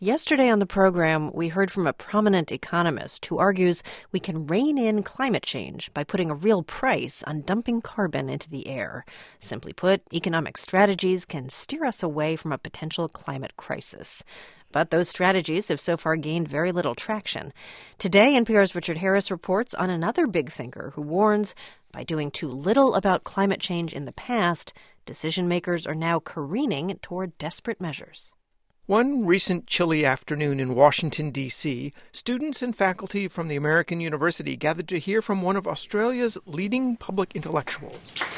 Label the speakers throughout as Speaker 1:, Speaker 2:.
Speaker 1: Yesterday on the program, we heard from a prominent economist who argues we can rein in climate change by putting a real price on dumping carbon into the air. Simply put, economic strategies can steer us away from a potential climate crisis. But those strategies have so far gained very little traction. Today, NPR's Richard Harris reports on another big thinker who warns by doing too little about climate change in the past, decision makers are now careening toward desperate measures.
Speaker 2: One recent chilly afternoon in Washington, D.C., students and faculty from the American University gathered to hear from one of Australia's leading public intellectuals.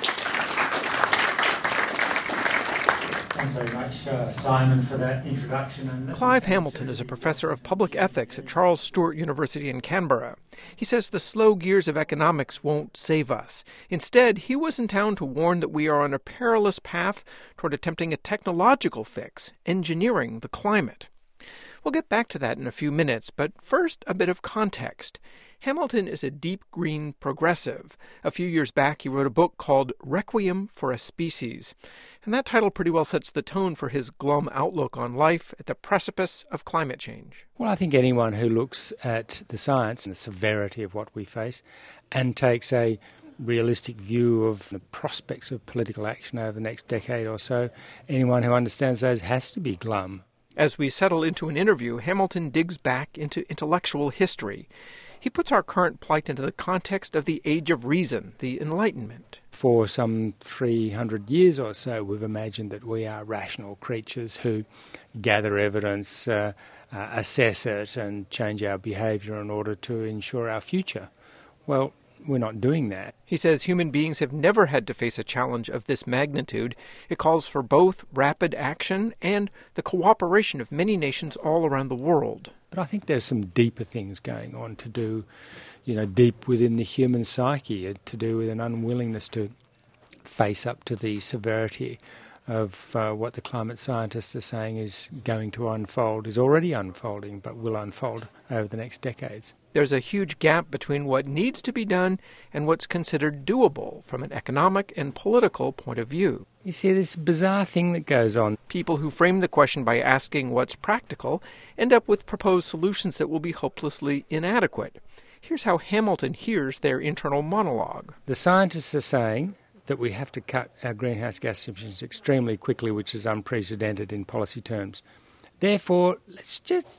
Speaker 3: Thanks very much, Simon, for that introduction.
Speaker 2: Clive Hamilton is a professor of public ethics at Charles Sturt University in Canberra. He says the slow gears of economics won't save us. Instead, he was in town to warn that we are on a perilous path toward attempting a technological fix, engineering the climate. We'll get back to that in a few minutes, but first, a bit of context. Hamilton is a deep green progressive. A few years back, he wrote a book called Requiem for a Species, and that title pretty well sets the tone for his glum outlook on life at the precipice of climate change.
Speaker 4: Well, I think anyone who looks at the science and the severity of what we face and takes a realistic view of the prospects of political action over the next decade or so, anyone who understands those has to be glum.
Speaker 2: As we settle into an interview, Hamilton digs back into intellectual history. He puts our current plight into the context of the Age of Reason, the Enlightenment.
Speaker 4: For some 300 years or so, we've imagined that we are rational creatures who gather evidence, assess it, and change our behaviour in order to ensure our future. Well, we're not doing that.
Speaker 2: He says human beings have never had to face a challenge of this magnitude. It calls for both rapid action and the cooperation of many nations all around the world.
Speaker 4: But I think there's some deeper things going on to do, deep within the human psyche, to do with an unwillingness to face up to the severity of what the climate scientists are saying is going to unfold, is already unfolding, but will unfold over the next decades.
Speaker 2: There's a huge gap between what needs to be done and what's considered doable from an economic and political point of view.
Speaker 4: You see this bizarre thing that goes on.
Speaker 2: People who frame the question by asking what's practical end up with proposed solutions that will be hopelessly inadequate. Here's how Hamilton hears their internal monologue.
Speaker 4: The scientists are saying that we have to cut our greenhouse gas emissions extremely quickly, which is unprecedented in policy terms. Therefore, let's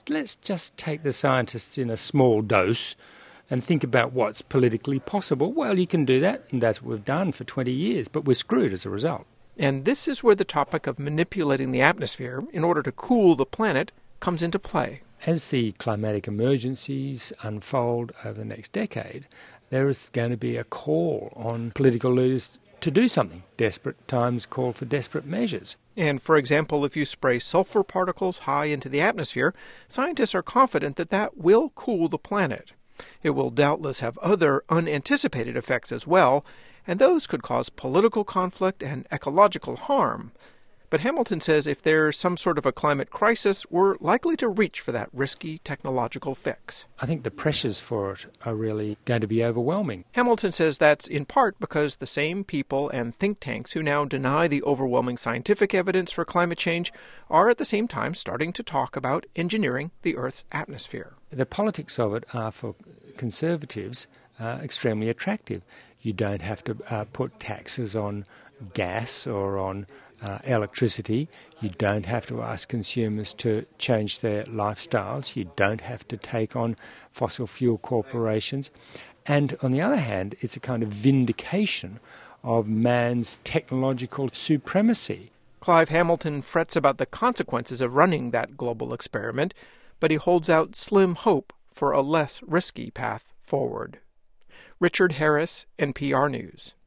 Speaker 4: just take the scientists in a small dose and think about what's politically possible. Well, you can do that, and that's what we've done for 20 years, but we're screwed as a result.
Speaker 2: And this is where the topic of manipulating the atmosphere in order to cool the planet comes into play.
Speaker 4: As the climatic emergencies unfold over the next decade, there is going to be a call on political leaders to do something. Desperate times call for desperate measures.
Speaker 2: And, for example, if you spray sulfur particles high into the atmosphere, scientists are confident that that will cool the planet. It will doubtless have other unanticipated effects as well, and those could cause political conflict and ecological harm. But Hamilton says if there's some sort of a climate crisis, we're likely to reach for that risky technological fix.
Speaker 4: I think the pressures for it are really going to be overwhelming.
Speaker 2: Hamilton says that's in part because the same people and think tanks who now deny the overwhelming scientific evidence for climate change are at the same time starting to talk about engineering the Earth's atmosphere.
Speaker 4: The politics of it are, for conservatives, extremely attractive. You don't have to put taxes on gas or on electricity. You don't have to ask consumers to change their lifestyles. You don't have to take on fossil fuel corporations. And on the other hand, it's a kind of vindication of man's technological supremacy.
Speaker 2: Clive Hamilton frets about the consequences of running that global experiment, but he holds out slim hope for a less risky path forward. Richard Harris, NPR News.